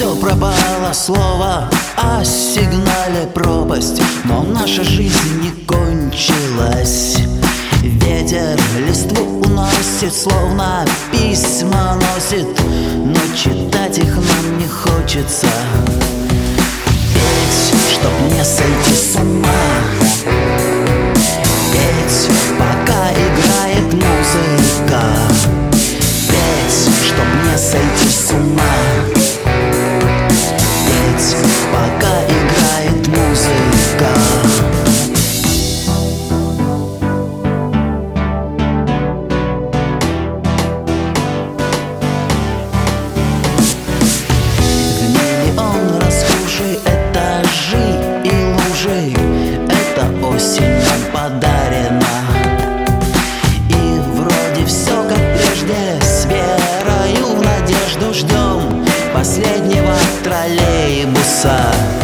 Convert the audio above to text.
все пропало, слово о сигнале пропасть, но наша жизнь не кончилась. Ветер листву уносит, словно письма носит, но читать их нам не хочется. Петь, чтоб не сойти с ума, петь, пока играет музыка, петь, чтоб не сойти с ума, петь, пока играет музыка. Эта осень нам подарена, и вроде все как прежде. С верою в надежду ждем последнего троллейбуса.